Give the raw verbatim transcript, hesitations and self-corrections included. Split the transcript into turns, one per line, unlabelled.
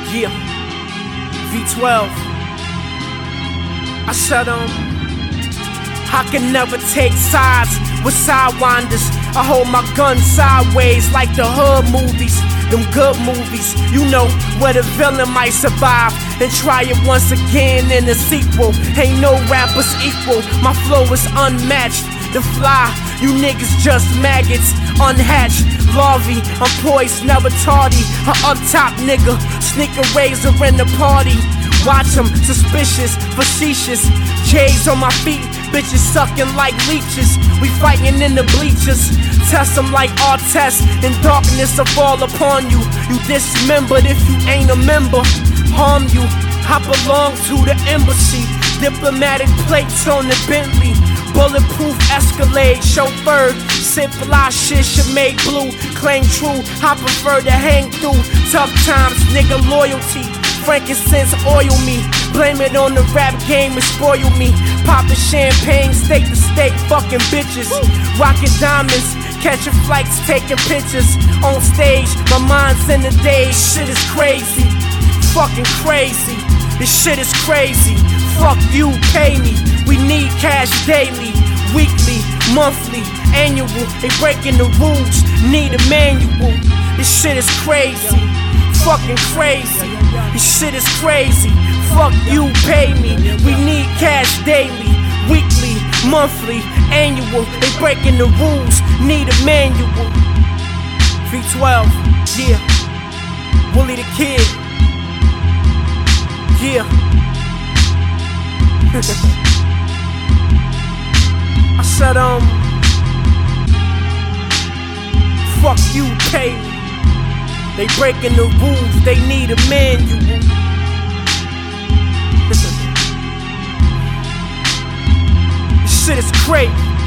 Yeah, V twelve. I said, um, I can never take sides with sidewinders. I hold my gun sideways like the hood movies, them good movies. You know where the villain might survive and try it once again in a sequel. Ain't no rappers equal, my flow is unmatched. The fly, you niggas just maggots, unhatched larvae. I'm poised, never tardy. A up top nigga, sneaker razor in the party. Watch them, suspicious, facetious. J's on my feet, bitches sucking like leeches. We fighting in the bleachers, test them like our tests. In darkness will fall upon you. You dismembered if you ain't a member. Harm you, I belong to the embassy. Diplomatic plates on the Bentley. Bulletproof Escalade, chauffeur. Sip fly shit, should make blue. Claim true, I prefer to hang through tough times, nigga loyalty. Frankincense oil me, blame it on the rap game and spoil me. Poppin' champagne, state to state, fucking bitches. Rockin' diamonds, catching flights, taking pictures. On stage, my mind's in the days. Shit is crazy, fucking crazy. This shit is crazy. Fuck you, pay me. We need cash daily, weekly, monthly, annual. They breaking the rules, need a manual. This shit is crazy, fucking crazy. This shit is crazy. Fuck you, pay me. We need cash daily, weekly, monthly, annual. They breaking the rules, need a manual. V twelve, yeah. Willie the Kid, yeah. I said, um, fuck you, pay me. They breaking the rules, they need a manual. This shit is crazy.